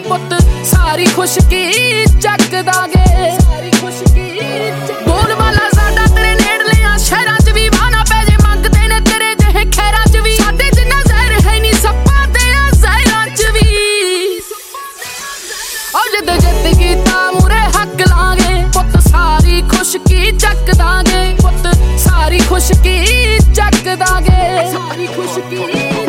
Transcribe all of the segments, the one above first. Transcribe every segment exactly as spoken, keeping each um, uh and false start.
ਪੁੱਤ ਸਾਰੀ ਖੁਸ਼ਕੀ ਚੱਕ ਦਾਂਗੇ। ਬੋਲ ਵਾਲਾ ਸਾਡਾ ਤੇਰੇ ਨੇੜਲਿਆਂ ਸ਼ਹਿਰਾਂ ਚ ਵੀ ਵਾਹ ਨਾ ਪੈ ਜੇ, ਮੰਗਦੇ ਨੇ ਤੇਰੇ ਜਿਹੇ ਖੈਰਾਂ ਚ ਵੀ। ਸਾਡੇ ਜਿੰਨਾ ਜ਼ਹਿਰ ਹੈ ਨੀ ਸੱਪਾਂ ਦੇ ਜ਼ਹਿਰਾਂ ਚ ਵੀ। ਉਹ ਜਿੱਦ ਜਿੱਤ ਕੀਤਾ ਮੂਰੇ ਹੱਕ ਲਾਂਗੇ, ਪੁੱਤ ਸਾਰੀ ਖੁਸ਼ਕੀ ਚੱਕ ਦਾਂਗੇ। ਪੁੱਤ ਸਾਰੀ ਖੁਸ਼ਕੀ ਚੱਕ ਦਾਂਗੇ। ਸਾਰੀ ਖੁਸ਼ਕੀ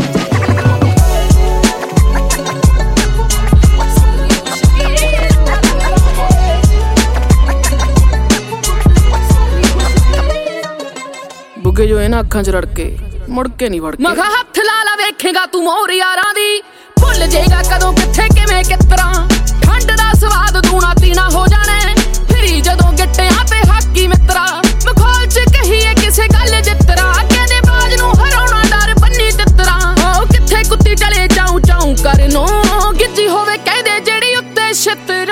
ਬੁੱਗੇ ਜੋ ਇਹਨਾਂ ਅੱਖਾਂ ਚ ਰੜਕੇ ਮੁੜ ਕੇ ਨਹੀਂ ਵੜਕੇ। ਮਖਾ ਹੱਥ ਲਾ ਲਾ ਵੇਖੇਗਾ ਤੂੰ ਮੋਰ ਯਾਰਾਂ ਦੀ, ਭੁੱਲ ਜੇਗਾ ਕਦੋਂ ਕਿੱਥੇ ਕਿਵੇਂ ਕਿਤਰਾ। ਠੰਡ ਦਾ ਸਵਾਦ ਦੂਣਾ ਤੀਣਾ ਹੋ ਜਾਣਾ ਫਿਰੀ ਜਦੋਂ ਗਿੱਟਿਆਂ ਤੇ ਹਾਕੀ ਮਿੱਤਰਾ। ਮਖੌਲ ਚ ਕਹੀਏ ਕਿਸੇ ਗੱਲ ਜਿੱਤਰਾ, ਕਹਿੰਦੇ ਬਾਜ ਨੂੰ ਹਰਾਉਣਾ ਡਰ ਬੰਨੀ ਤਿੱਤਰਾ। ਉਹ ਕਿੱਥੇ ਕੁੱਤੀ ਚਲੇ ਚਾਉ ਚਾਉ ਕਰ ਨੂੰ ਗਿੱਜੀ ਹੋਵੇ ਕਹਿੰਦੇ ਜਿਹੜੀ ਉੱਤੇ ਛਿੱਤਰਾ।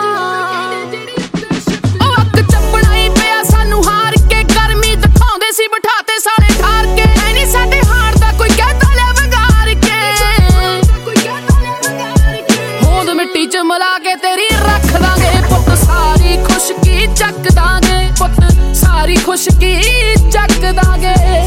ਉਹ ਅੱਕ ਚੱਪਣਾ ਹੀ ਪਿਆ ਸਾਨੂੰ ਹਾਰ ਕੇ, ਗਰਮੀ ਦਿਖਾਉਂਦੇ ਸੀ ਬਿਠਾ ਤੇ ਸਾਰੇ ਠਾਰ ਕੇ। ਐ ਨੀ ਸਾਡੇ ਹਾਰ ਦਾ ਕੋਈ ਕਹਿਤਾ ਲਿਆ ਵੰਗਾਰ ਕੇ, ਹੋਂਦ ਮਿੱਟੀ ਚ ਮਿਲਾ ਕੇ ਤੇਰੀ ਰੱਖ ਦਾਂਗੇ। ਪੁੱਤ ਸਾਰੀ ਖੁਸ਼ਕੀ ਚੱਕ ਦਾਂਗੇ, ਪੁੱਤ ਸਾਰੀ ਖੁਸ਼ਕੀ ਚੱਕ ਦਾਂਗੇ।